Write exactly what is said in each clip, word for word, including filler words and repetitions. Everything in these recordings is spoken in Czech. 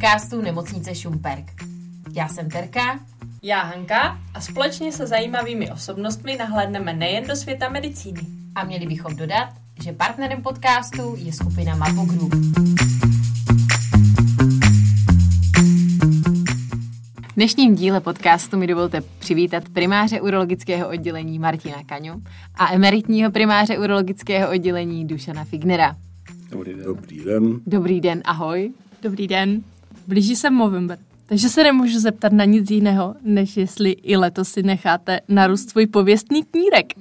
podcastu Nemocnice Šumperk. Já jsem Terka. Já Hanka a společně se zajímavými osobnostmi nahlédneme nejen do světa medicíny. A měli bychom dodat, že partnerem podcastu je skupina Mapo Group. V dnešním díle podcastu mi dovolte přivítat primáře urologického oddělení Martina Kaňu a emeritního primáře urologického oddělení Dušana Fignera. Dobrý den. Dobrý den. Dobrý den, ahoj. Dobrý den. Blíží se Movember, takže se nemůžu zeptat na nic jiného, než jestli i letos si necháte narůst svůj pověstný knírek.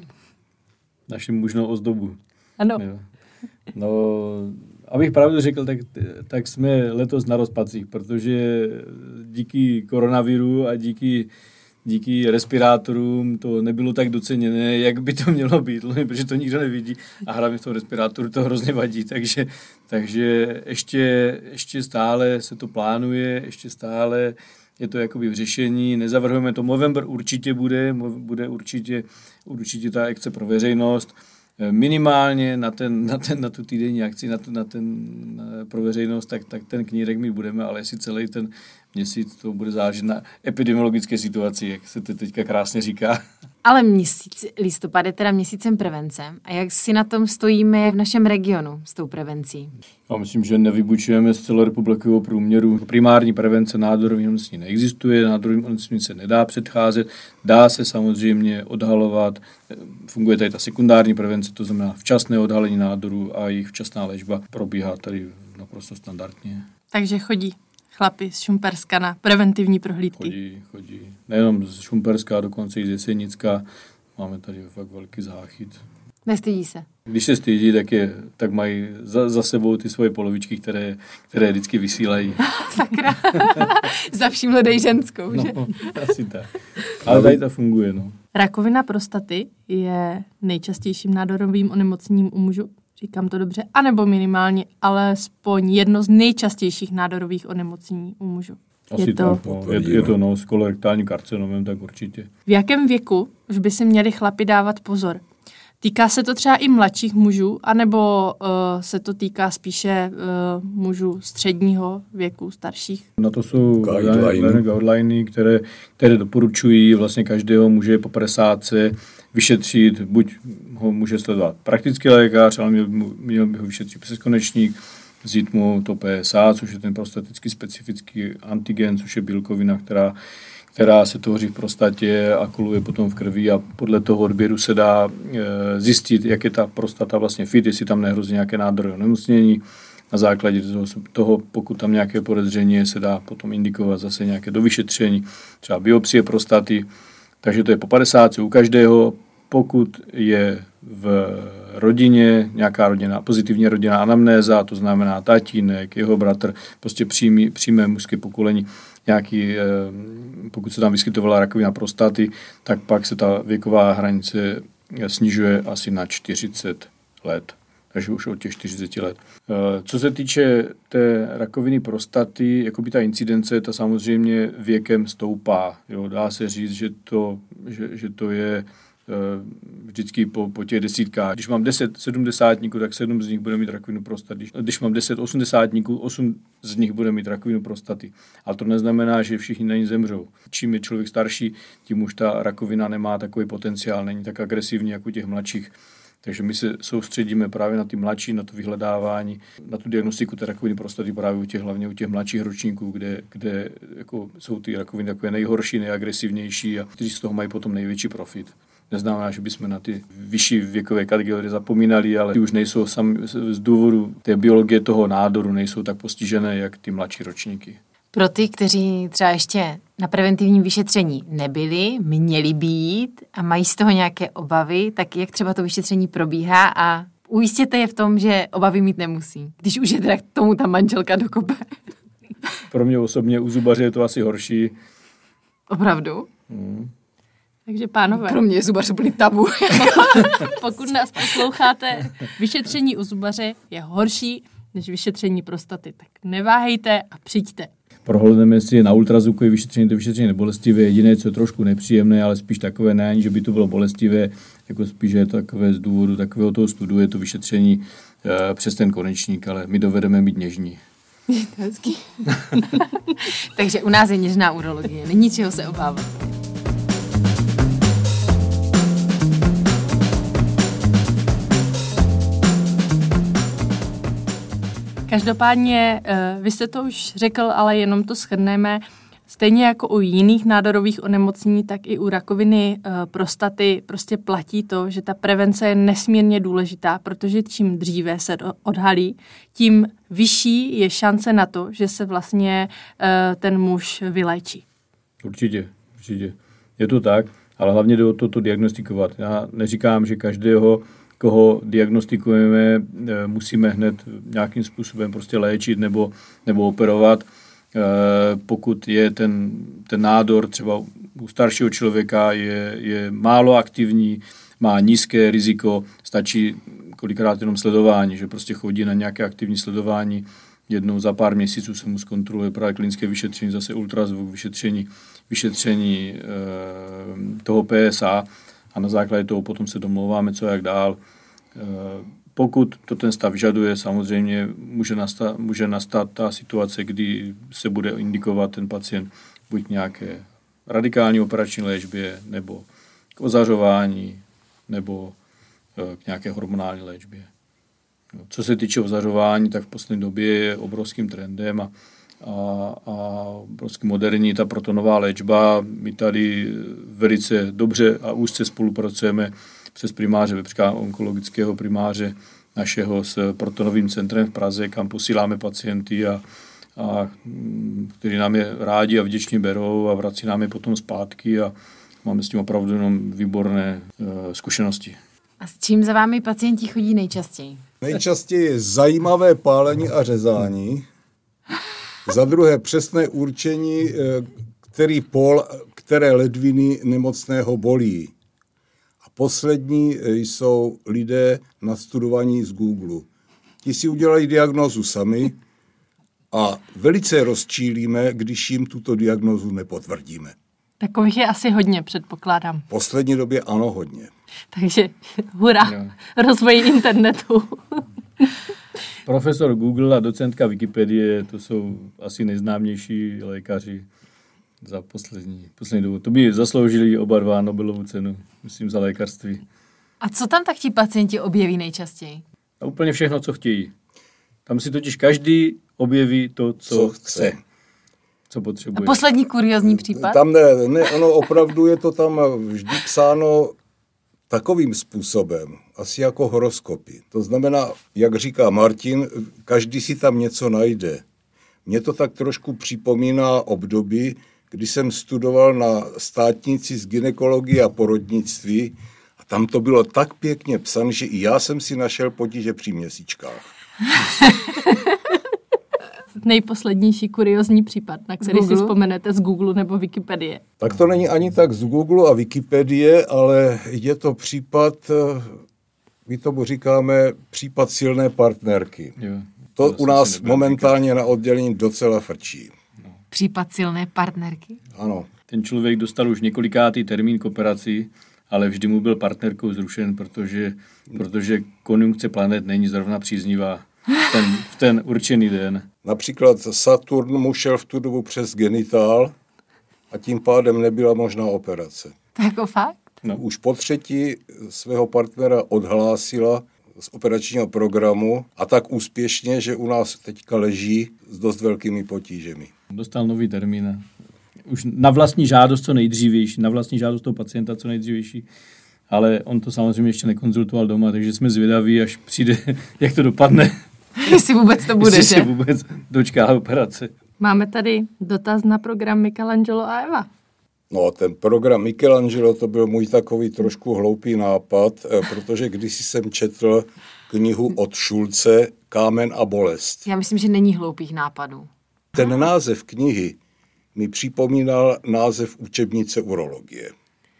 Naši mužnou ozdobu. Ano. Jo. No, abych pravdu řekl, tak, tak jsme letos na rozpacích, protože díky koronaviru a díky, díky respirátorům to nebylo tak doceněné, jak by to mělo být, protože to nikdo nevidí a hlavně v tom respirátoru to hrozně vadí, takže, takže ještě, ještě stále se to plánuje, ještě stále je to jakoby v řešení, nezavrhujeme to, Movember určitě bude, bude určitě, určitě ta akce pro veřejnost, minimálně na, ten, na, ten, na tu týdenní akci, na, tu, na ten na, pro veřejnost, tak, tak ten knírek mít budeme, ale jestli celý ten měsíc to bude záležet na epidemiologické situaci, jak se to teďka krásně říká. Ale měsíc, listopad je teda měsícem prevence. A jak si na tom stojíme v našem regionu s tou prevencí? Já myslím, že nevybučujeme z celorepublikového průměru. Primární prevence nádorových onemocnění neexistuje, nádorovým onemocnění se nedá předcházet, dá se samozřejmě odhalovat. Funguje tady ta sekundární prevence, to znamená včasné odhalení nádorů a jejich včasná léčba probíhá tady naprosto standardně. Takže chodí chlapi z Šumperska na preventivní prohlídky. Chodí, chodí. Nejenom z Šumperska, dokonce i z Jesenicka. Máme tady fakt velký záchyt. Nestydí se? Když se stydí, tak, je, tak mají za, za sebou ty svoje polovičky, které, které vždycky vysílají. Sakra. Za vším hledej ženskou, že? No, asi tak. Ale tady to funguje, no. Rakovina prostaty je nejčastějším nádorovým onemocněním u mužů. Říkám to dobře, anebo minimálně alespoň jedno z nejčastějších nádorových onemocnění u mužů. Asi je to, to, no, je, je to no, s kolorektálním karcinomem, tak určitě. V jakém věku už by si měli chlapi dávat pozor? Týká se to třeba i mladších mužů, anebo uh, se to týká spíše uh, mužů středního věku, starších? Na to jsou guideliny, které, které doporučují vlastně každého muže po padesátce vyšetřit, buď ho může sledovat praktický lékař, ale měl, měl by ho vyšetřit přes konečník, vzít mu to P S A, což je ten prostatický specifický antigen, což je bílkovina, která, která se tvoří v prostatě a koluje potom v krvi a podle toho odběru se dá e, zjistit, jak je ta prostata vlastně fit, jestli tam nehrozí nějaké nádorové onemocnění. Na základě toho, pokud tam nějaké podezření, se dá potom indikovat zase nějaké dovyšetření, třeba biopsie prostaty. Takže to je po padesátce u každého. Pokud je v rodině nějaká rodina, pozitivní rodinná anamnéza, to znamená tatínek, jeho bratr, prostě přímý, přímé mužské pokolení, nějaký, pokud se tam vyskytovala rakovina prostaty, tak pak se ta věková hranice snižuje asi na čtyřicet let. Takže už od těch čtyřiceti let. Co se týče té rakoviny prostaty, jakoby ta incidence, ta samozřejmě věkem stoupá. Jo, dá se říct, že to, že, že to je vždycky po, po těch desítkách. Když mám deset sedmdesátníků, tak sedm z nich bude mít rakovinu prostaty. Když, když mám deset osmdesátníků, osm z nich bude mít rakovinu prostaty. Ale to neznamená, že všichni na ní zemřou. Čím je člověk starší, tím už ta rakovina nemá takový potenciál, není tak agresivní jako u těch mladších. Takže my se soustředíme právě na ty mladší, na to vyhledávání, na tu diagnostiku té rakoviny prostaty právě u těch, hlavně u těch mladších ročníků, kde, kde jako jsou ty rakoviny takové nejhorší, nejagresivnější a kteří z toho mají potom největší profit. Neznamená, že bychom na ty vyšší věkové kategorie zapomínali, ale ty už nejsou sami z důvodu té biologie toho nádoru nejsou tak postižené, jak ty mladší ročníky. Pro ty, kteří třeba ještě na preventivním vyšetření nebyli, měli být a mají z toho nějaké obavy, tak jak třeba to vyšetření probíhá a ujistěte je v tom, že obavy mít nemusí, když už je teda k tomu ta manželka dokope. Pro mě osobně u zubaře je to asi horší. Opravdu? Hmm. Takže pánové. Pro mě je zubař úplný tabu. Pokud nás posloucháte, vyšetření u zubaře je horší než vyšetření prostaty. Tak neváhejte a přijďte. Prohlédneme, jestli je na ultrazvukové vyšetření, to vyšetření nebolestivé. Jediné, co je trošku nepříjemné, ale spíš takové ne, že by to bylo bolestivé, jako spíš je to takové z důvodu takového toho studu, je to vyšetření e, přes ten konečník, ale my dovedeme být něžní. Je to hezký. Takže u nás je něžná urologie, není čeho se obávat. Každopádně, vy jste to už řekl, ale jenom to shrneme. Stejně jako u jiných nádorových onemocnění, tak i u rakoviny prostaty prostě platí to, že ta prevence je nesmírně důležitá, protože čím dříve se odhalí, tím vyšší je šance na to, že se vlastně ten muž vyléčí. Určitě, určitě. Je to tak, ale hlavně jde o to, to diagnostikovat. Já neříkám, že každého, koho diagnostikujeme, musíme hned nějakým způsobem prostě léčit nebo, nebo operovat. Pokud je ten, ten nádor třeba u staršího člověka je, je málo aktivní, má nízké riziko, stačí kolikrát jenom sledování, že prostě chodí na nějaké aktivní sledování, jednou za pár měsíců se mu zkontroluje právě klinické vyšetření, zase ultrazvuk, vyšetření, vyšetření e, toho P S A a na základě toho potom se domlouváme, co jak dál. E, Pokud to ten stav vyžaduje, samozřejmě může nastat, může nastat ta situace, kdy se bude indikovat ten pacient buď nějaké radikální operační léčbě, nebo k ozařování, nebo k nějaké hormonální léčbě. Co se týče ozařování, tak v poslední době je obrovským trendem a, a, a obrovský moderní ta protonová léčba. My tady velice dobře a úzce spolupracujeme přes primáře, vepřka onkologického primáře našeho s protonovým centrem v Praze, kam posíláme pacienty, a, a, kteří nám je rádi a vděčně berou a vrací nám je potom zpátky a máme s tím opravdu jenom výborné uh, zkušenosti. A s čím za vámi pacienti chodí nejčastěji? Nejčastěji je zajímavé pálení a řezání. Za druhé přesné určení, který pól, které ledviny nemocného bolí. A poslední jsou lidé nastudovaní z Google. Ti si udělají diagnózu sami a velice rozčílíme, když jim tuto diagnózu nepotvrdíme. Takových je asi hodně, předpokládám. V poslední době ano, hodně. Takže hurá, jo. Rozvoj internetu. Profesor Google a docentka Wikipedie, to jsou asi nejznámější lékaři za poslední, poslední dobu. To by zasloužili oba dva Nobelovu cenu, myslím, za lékařství. A co tam tak ti pacienti objeví nejčastěji? A úplně všechno, co chtějí. Tam si totiž každý objeví to, co, co chce. chce. Co potřebuje. A poslední kuriózní případ? Tam ne, ne, ono opravdu je to tam vždy psáno takovým způsobem, asi jako horoskopy. To znamená, jak říká Martin, každý si tam něco najde. Mně to tak trošku připomíná období, kdy jsem studoval na státnici z gynekologie a porodnictví a tam to bylo tak pěkně psané, že i já jsem si našel potíže při měsíčkách. Nejposlednější kuriózní případ, na který Google? Si vzpomenete z Google nebo Wikipedie. Tak to není ani tak z Google a Wikipedie, ale je to případ, my tomu říkáme případ silné partnerky. Jo, to, to u nás momentálně na oddělení docela frčí. No. Případ silné partnerky? Ano. Ten člověk dostal už několikátý termín k operaci, ale vždy mu byl partnerkou zrušen, protože, protože konjunkce planet není zrovna příznivá. Ten, v ten určený den. Například Saturn mu šel v tu dobu přes genitál a tím pádem nebyla možná operace. To jako fakt? No. Už po třetí svého partnera odhlásila z operačního programu a tak úspěšně, že u nás teďka leží s dost velkými potížemi. Dostal nový termín. Už na vlastní žádost co nejdřívější, na vlastní žádost toho pacienta co nejdřívější. Ale on to samozřejmě ještě nekonzultoval doma, takže jsme zvědaví, až přijde, jak to dopadne. Jestli vůbec to bude, Jestli se vůbec dočká operace. Máme tady dotaz na program Michelangelo a Eva. No, ten program Michelangelo, to byl můj takový trošku hloupý nápad, protože když jsem četl knihu od Šulce Kámen a bolest. Já myslím, že není hloupých nápadů. Ten název knihy mi připomínal název učebnice urologie.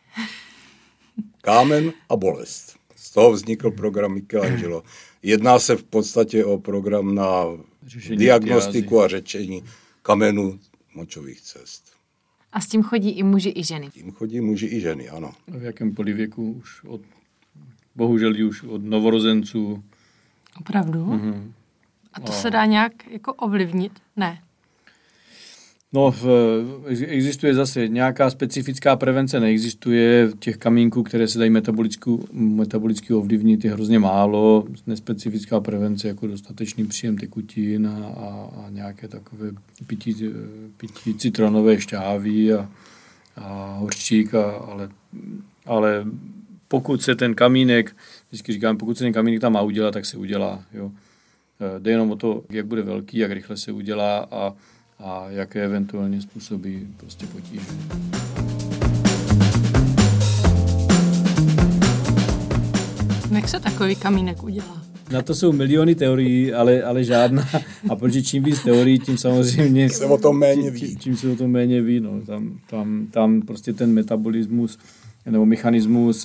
Kámen a bolest. Z toho vznikl program Michelangelo. Jedná se v podstatě o program na řešení diagnostiku a řešení kamenů močových cest. A s tím chodí i muži, i ženy? S tím chodí muži i ženy, ano. V jakémkoliv věku už od, bohužel už od novorozenců. Opravdu? Mhm. A to se dá nějak jako ovlivnit? Ne. No, existuje zase nějaká specifická prevence, neexistuje. Těch kamínků, které se dají metabolicky ovlivnit, je hrozně málo. Nespecifická prevence jako dostatečný příjem tekutin a, a, a nějaké takové pití, pití citronové šťávy a, a hořčík, a, ale, ale pokud se ten kamínek, vždycky říkám, pokud se ten kamínek tam má udělat, tak se udělá. Jo. Jde jenom o to, jak bude velký, jak rychle se udělá a a jaké eventuálně způsobí prostě potíže. Jak se takový kamínek udělá? Na to jsou miliony teorií, ale, ale žádná. A protože čím víc teorií, tím samozřejmě se o tom méně ví. Čím, čím se o tom méně ví. No. Tam, tam, tam prostě ten metabolismus nebo mechanismus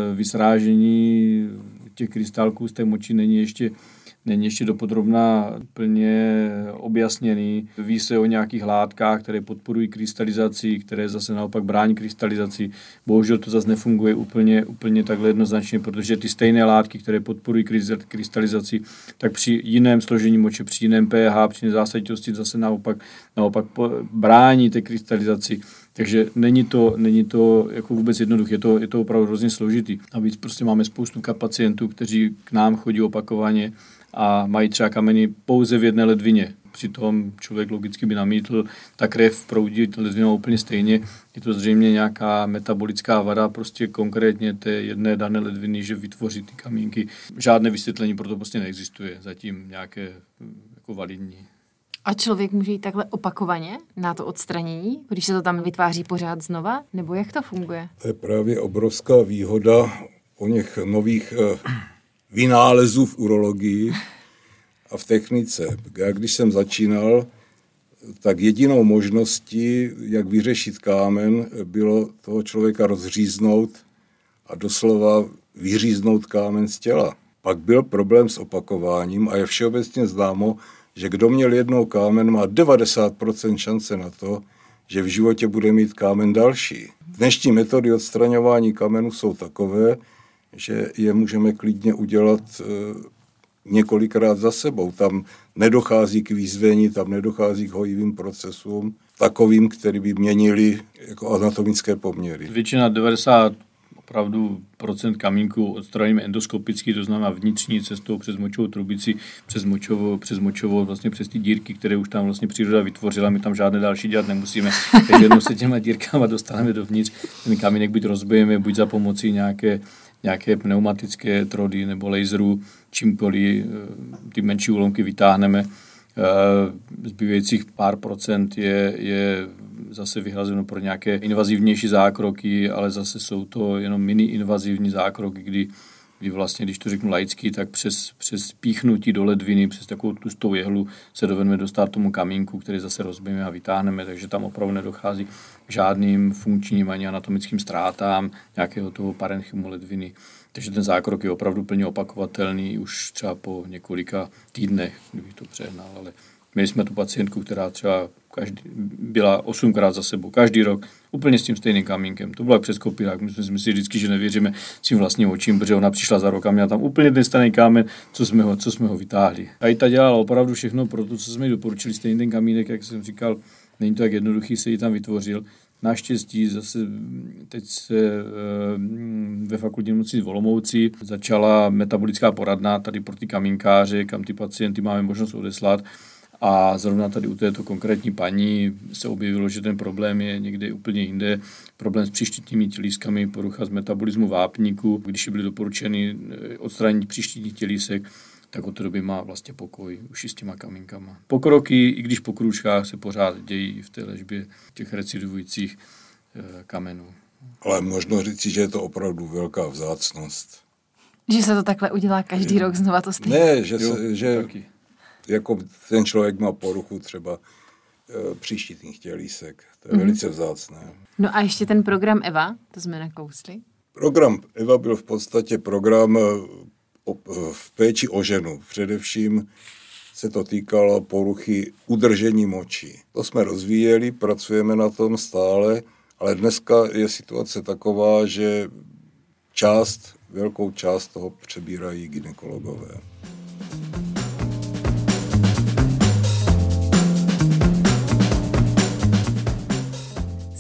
vysrážení těch krystálků z té moči není ještě není ještě dopodrobna plně objasněný. Ví se o nějakých látkách, které podporují krystalizaci, které zase naopak brání krystalizaci. Bohužel to zase nefunguje úplně, úplně takhle jednoznačně, protože ty stejné látky, které podporují krystalizaci, tak při jiném složení moče, při jiném pH, při nezásaditosti zase naopak, naopak brání té krystalizaci. Takže není to, není to jako vůbec jednoduché, je to, je to opravdu hrozně složitý. A víc prostě máme spoustu pacientů, kteří k nám chodí opakovaně a mají třeba kameny pouze v jedné ledvině. Přitom člověk logicky by namítl, ta krev proudí ledvinou úplně stejně. Je to zřejmě nějaká metabolická vada prostě konkrétně té jedné dané ledviny, že vytvoří ty kamínky. Žádné vysvětlení proto prostě neexistuje, zatím nějaké jako validní. A člověk může jít takhle opakovaně na to odstranění, když se to tam vytváří pořád znova? Nebo jak to funguje? To je právě obrovská výhoda o něch nových eh, vynálezů v urologii a v technice. Já když jsem začínal, tak jedinou možností, jak vyřešit kámen, bylo toho člověka rozříznout a doslova vyříznout kámen z těla. Pak byl problém s opakováním a je všeobecně známo, že kdo měl jednou kámen, má devadesát procent šance na to, že v životě bude mít kámen další. Dnešní metody odstraňování kamenů jsou takové, že je můžeme klidně udělat e, několikrát za sebou. Tam nedochází k výzvění, tam nedochází k hojivým procesům, takovým, který by měnili jako anatomické poměry. Většina devadesát opravdu procent kamínků odstraníme endoskopicky, to znamená vnitřní cestou přes močovou trubici, přes močovou, přes močovou, vlastně přes ty dírky, které už tam vlastně příroda vytvořila, my tam žádné další dělat nemusíme. Takže jednou se těma dírkama dostaneme dovnitř, ten kamínek buď rozbijeme, buď za pomocí nějaké, nějaké pneumatické trody nebo laserů, čímkoliv ty menší úlomky vytáhneme. Zbývajících pár procent je, je zase vyhrazeno pro nějaké invazivnější zákroky, ale zase jsou to jenom mini invazivní zákroky, kdy, kdy vlastně, když to řeknu laicky, tak přes, přes píchnutí do ledviny, přes takovou tlustou jehlu se dovedeme dostat tomu kamínku, který zase rozbijeme a vytáhneme, takže tam opravdu nedochází k žádným funkčním ani anatomickým ztrátám nějakého toho parenchymu ledviny. Takže ten zákrok je opravdu plně opakovatelný už třeba po několika týdnech, kdybych to přehnal, ale měli jsme tu pacientku, která třeba každý, byla osmkrát za sebou, každý rok, úplně s tím stejným kamínkem. To bylo jak přes kopírák, my jsme si mysleli vždycky, že nevěříme svým vlastním očím, protože ona přišla za rok a měla tam úplně ten stejný kámen, co jsme ho, co jsme ho vytáhli. A i ta dělala opravdu všechno pro to, co jsme jí doporučili, stejný ten kamínek, jak jsem říkal, není to tak jednoduchý, se ji tam vytvořil. Naštěstí zase teď se ve fakultní nemocnici v Olomouci začala metabolická poradna tady pro ty kamínkáře, kam ty pacienty máme možnost odeslat. A zrovna tady u této konkrétní paní se objevilo, že ten problém je někde úplně jinde. Problém s příštitními tělískami, porucha z metabolismu vápníku. Když byly doporučeny odstranění příštitních tělísek, tak od té doby má vlastně pokoj už i s těma kamínkama. Pokroky, i když po krůčkách, se pořád dějí v té léčbě těch recidivujících kamenů. Ale možno říci, že je to opravdu velká vzácnost. Že se to takhle udělá každý je. rok znova to stejně. Ne, že, jo, se, že jako ten člověk má poruchu třeba e, příštitných tělísek. To je mm-hmm. velice vzácné. No a ještě ten program Eva, to jsme nakousli. Program Eva byl v podstatě program v péči o ženu. Především se to týkalo poruchy udržení moči. To jsme rozvíjeli, pracujeme na tom stále, ale dneska je situace taková, že část, velkou část toho přebírají gynekologové.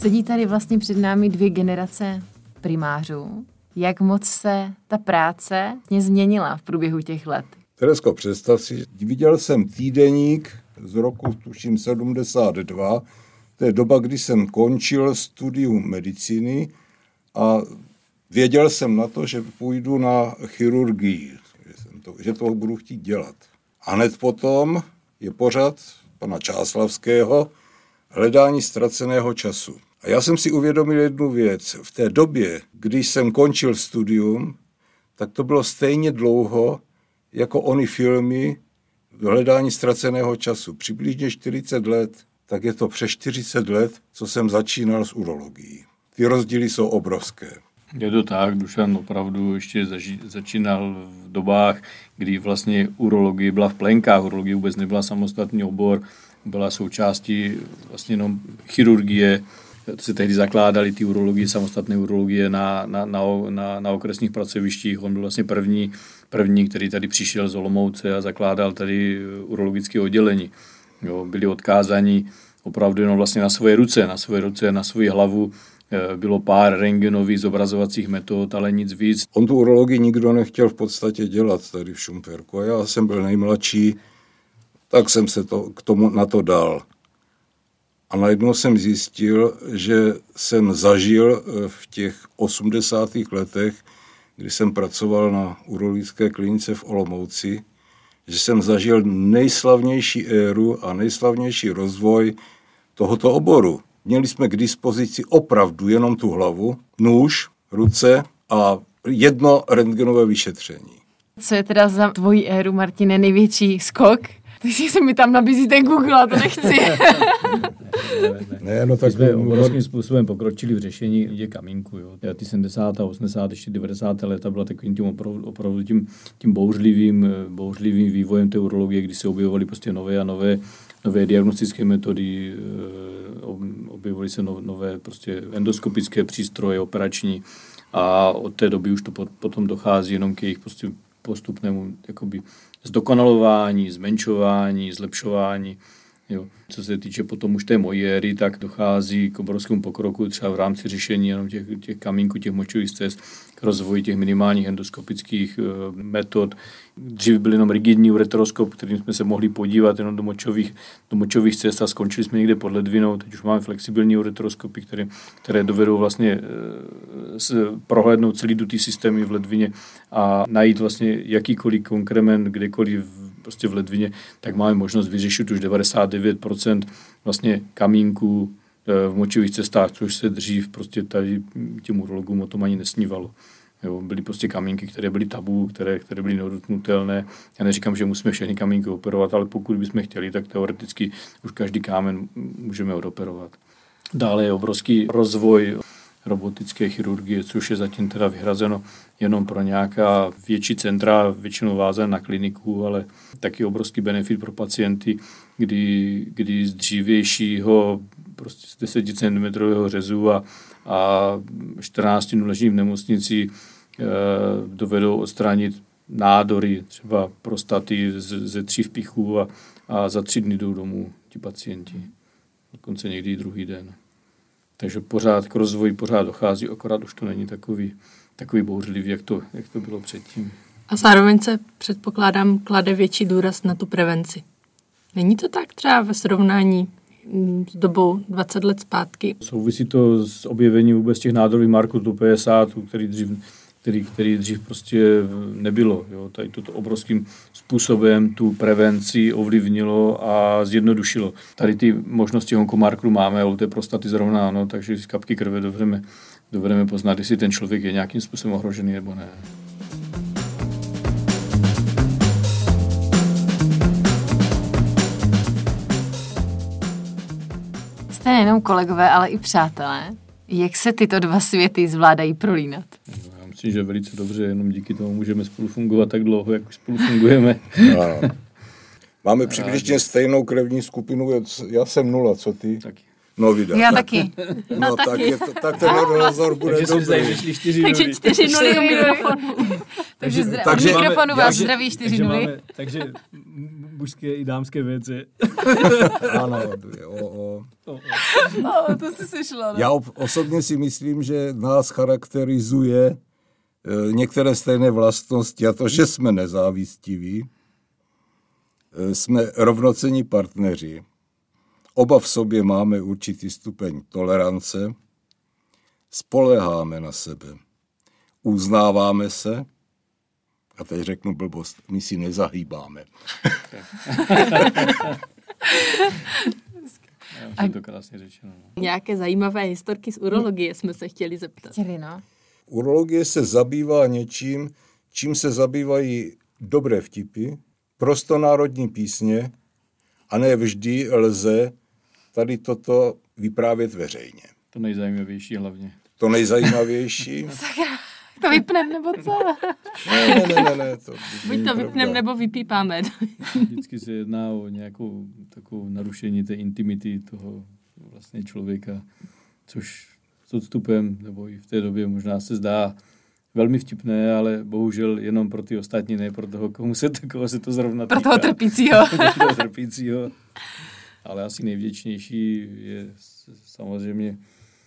Sedí tady vlastně před námi dvě generace primářů. Jak moc se ta práce změnila v průběhu těch let? Teresko, představ si, viděl jsem týdeník z roku, tuším, sedmdesát dva. To je doba, kdy jsem končil studium medicíny a věděl jsem na to, že půjdu na chirurgii, že, jsem to, že to budu chtít dělat. A hned potom je pořad pana Čáslavského Hledání ztraceného času. A já jsem si uvědomil jednu věc. V té době, když jsem končil studium, tak to bylo stejně dlouho, jako ony filmy Hledání ztraceného času. Přibližně čtyřicet let, tak je to přes čtyřicet let, co jsem začínal s urologií. Ty rozdíly jsou obrovské. Je to tak, Dušan opravdu ještě zaži- začínal v dobách, kdy vlastně urologie byla v plenkách, urologie vůbec nebyla samostatný obor, byla součástí vlastně jenom chirurgie, to se tehdy zakládaly ty urologie, samostatné urologie na, na, na, na, na okresních pracovištích. On byl vlastně první, první, který tady přišel z Olomouce a zakládal tady urologické oddělení. Jo, byli odkázáni opravdu jenom vlastně na svoje ruce, na svoje ruce, na svoji hlavu. Bylo pár rentgenových zobrazovacích metod, ale nic víc. On tu urologii nikdo nechtěl v podstatě dělat tady v Šumperku. A já jsem byl nejmladší, tak jsem se to, k tomu na to dal. A najednou jsem zjistil, že jsem zažil v těch osmdesátých letech, kdy jsem pracoval na urologické klinice v Olomouci, že jsem zažil nejslavnější éru a nejslavnější rozvoj tohoto oboru. Měli jsme k dispozici opravdu jenom tu hlavu, nůž, ruce a jedno rentgenové vyšetření. Co je teda za tvojí éru, Martine, největší skok? Ty si mi tam nabízíte Google, a to nechci. Ne, no tak jsme obrovským způsobem pokročili v řešení těch kamínků. Jo. Ty sedmdesátá, osmdesátá, ještě devadesátá léta byla takovým tím opravdu, opravdu tím, tím bouřlivým, bouřlivým vývojem té urologie, kdy se objevovaly prostě nové a nové, nové diagnostické metody, objevovaly se nové prostě endoskopické přístroje, operační a od té doby už to potom dochází jenom k jejich prostě postupnému jakoby zdokonalování, zmenšování, zlepšování. Jo. Co se týče potom už té mojí éry, tak dochází k obrovskému pokroku třeba v rámci řešení jenom těch, těch kamínků, těch močových cest, k rozvoji těch minimálních endoskopických uh, metod. Dřív byl jenom rigidní ureteroskop, kterým jsme se mohli podívat jenom do močových, do močových cest a skončili jsme někde pod ledvinou. Teď už máme flexibilní ureteroskopy, které, které dovedou vlastně uh, prohlédnout celý dutý systémy v ledvině a najít vlastně jakýkoliv konkrement kdekoliv prostě v ledvině, tak máme možnost vyřešit už devadesát devět procent vlastně kamínků v močových cestách, což se dřív prostě tady těm urologům o tom ani nesnívalo. Jo, byly prostě kamínky, které byly tabu, které, které byly nedotknutelné. Já neříkám, že musíme všechny kamínky operovat, ale pokud bychom chtěli, tak teoreticky už každý kámen můžeme odoperovat. Dále je obrovský rozvoj robotické chirurgie, což je zatím teda vyhrazeno jenom pro nějaká větší centra, většinou vázané na kliniku, ale taky obrovský benefit pro pacienty, kdy, kdy z dřívějšího prostě z deseti centimetrového řezu a, a čtrnáct dnů leží v nemocnici e, dovedou odstranit nádory, třeba prostaty z, ze tří vpichů a, a za tři dny jdou domů ti pacienti. Dokonce někdy i druhý den. Takže pořád k rozvoji pořád dochází, akorát už to není takový, takový bouřlivý, jak to, jak to bylo předtím. A zároveň se, předpokládám, klade větší důraz na tu prevenci. Není to tak třeba ve srovnání s dobou dvacet let zpátky? Souvisí to s objevením vůbec těch nádorových marků tu padesát, který dřív, který, který dřív prostě nebylo. Jo. Tady toto obrovským způsobem tu prevenci ovlivnilo a zjednodušilo. Tady ty možnosti onkomarkerů máme, ale u té prostaty zrovna ano, takže z kapky krve dovedeme, dovedeme poznat, jestli ten člověk je nějakým způsobem ohrožený nebo ne. Jste nejenom kolegové, ale i přátelé. Jak se tyto dva světy zvládají prolínat? Já myslím, že velice dobře, jenom díky tomu můžeme spolu fungovat tak dlouho, jak už spolu fungujeme. Ano. Máme přibližně stejnou krevní skupinu, já jsem nula, co ty? Taky. No vydá. Já taky. No tak, taky. Je to, tak ten rozhovor bude takže dobrý. Takže čtyři nuly. Takže čtyři nuly u mikrofonu. takže zdra- takže od mikrofonu vás takže, zdraví čtyři nuly. Takže mužské i dámské věci. Ano, o, o jo. No, to si slyšela, ne? Já osobně si myslím, že nás charakterizuje e, některé stejné vlastnosti a to, že jsme nezávistiví, e, jsme rovnocenní partneři, oba v sobě máme určitý stupeň tolerance, spoléháme na sebe, uznáváme se, a teď řeknu blbost, my si nezahýbáme. Já to krásně řečeno. No. Nějaké zajímavé historky z urologie jsme se chtěli zeptat. Chtěli, no. Urologie se zabývá něčím, čím se zabývají dobré vtipy, prostonárodní písně a ne vždy lze tady toto vyprávět veřejně. To nejzajímavější hlavně. To nejzajímavější. To vypnem, nebo co? Ne, ne, ne, ne, ne to Buď to vypnem, nebo vypípáme. Vždycky se jedná o nějakou takovou narušení té intimity toho vlastně člověka, což s odstupem, nebo i v té době možná se zdá velmi vtipné, ale bohužel jenom pro ty ostatní, ne pro toho, komu se, koho se to zrovna týká. Pro toho trpícího. Pro toho trpícího. Ale asi nejvděčnější je samozřejmě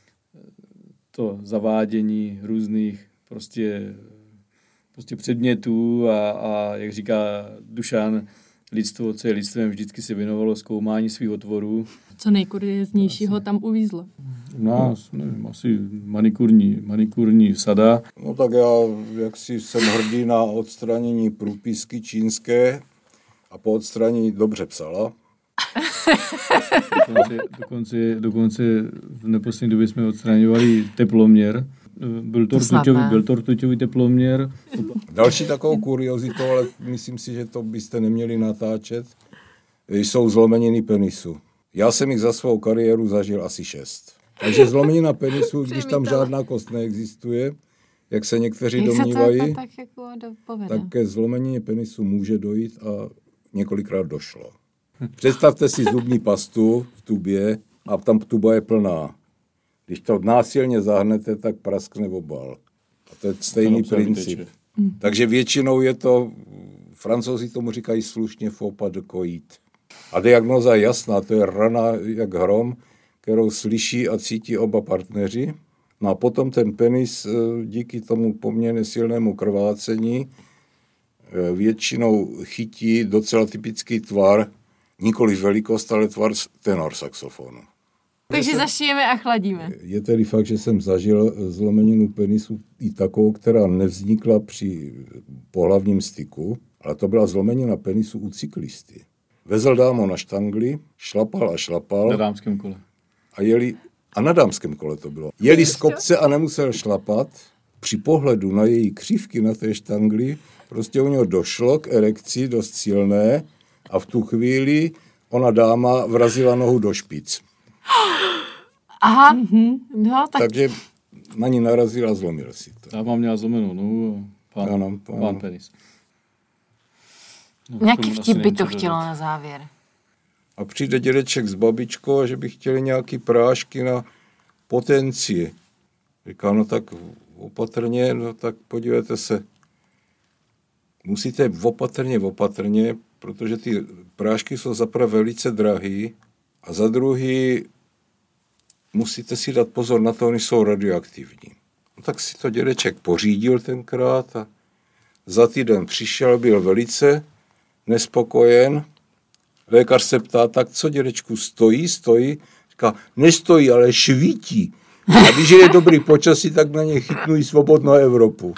to zavádění různých prostě, prostě předmětů a, a jak říká Dušan, lidstvo, co je lidstvem, vždycky se věnovalo zkoumání svých otvorů. Co nejkurioznějšího tam uvízlo? U nás, nevím, asi manikurní, manikurní sada. No tak já jaksi jsem hrdý na odstranění průpisky čínské a po odstranění dobře psala. Dokonce, dokonce, dokonce v neposlední době jsme odstraňovali teploměr. Byl to, rtuťový, byl to rtuťový teploměr. Další takovou kuriozitou, ale myslím si, že to byste neměli natáčet, jsou zlomeniny penisu. Já jsem jich za svou kariéru zažil asi šest. Takže zlomenina penisu, když tam žádná kost neexistuje, jak se někteří domnívají, se to tak, jako do tak ke zlomenině penisu může dojít a několikrát došlo. Představte si zubní pastu v tubě a tam tuba je plná. Když to násilně zahnete, tak praskne obal. A to je stejný to princip. Hmm. Takže většinou je to, Francouzi tomu říkají slušně faux pas de coit. A diagnóza je jasná, to je rana jak hrom, kterou slyší a cítí oba partneři. No a potom ten penis díky tomu poměrně silnému krvácení většinou chytí docela typický tvar, nikoli velikost, ale tvar tenor saxofonu. Takže zašijeme a chladíme. Je tedy fakt, že jsem zažil zlomeninu penisu i takovou, která nevznikla při pohlavním styku, ale to byla zlomenina penisu u cyklisty. Vezl dámu na štangli, šlapal a šlapal. Na dámském kole. A jeli, a na dámském kole to bylo. Jeli z kopce a nemusel šlapat. Při pohledu na její křivky na té štangli prostě u něho došlo k erekci dost silné a v tu chvíli ona dáma vrazila nohu do špic. Aha, mm-hmm. No, tak... Takže na ní narazil a zlomil si to. Já mám měla zlomenou nohu a pán, ano, pán, pán penis. No, nějaký vtip by to chtělo na závěr. A přijde dědeček s babičkou, že by chtěli nějaký prášky na potenci. Říká, no tak opatrně, no tak podívejte se. Musíte opatrně, opatrně, protože ty prášky jsou zaprvé velice drahý a za druhý musíte si dát pozor na to, oni jsou radioaktivní. No tak si to dědeček pořídil tenkrát a za týden přišel, byl velice nespokojen. Lékař se ptá, tak co dědečku, stojí, stojí? Říká, nestojí, ale švítí. A když je dobrý počasí, tak na ně chytnu i svobodnou Evropu.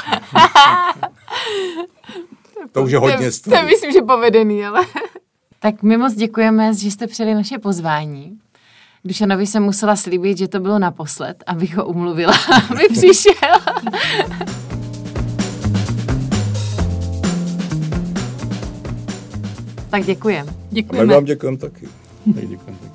To už je hodně stojí. To myslím, že povedený, ale... Tak my moc děkujeme, že jste přijeli naše pozvání. Dušanovi jsem musela slíbit, že to bylo naposled, abych ho umluvila, aby přišel. Tak děkujem. Děkujeme. My vám děkujeme taky. Tak děkujeme taky.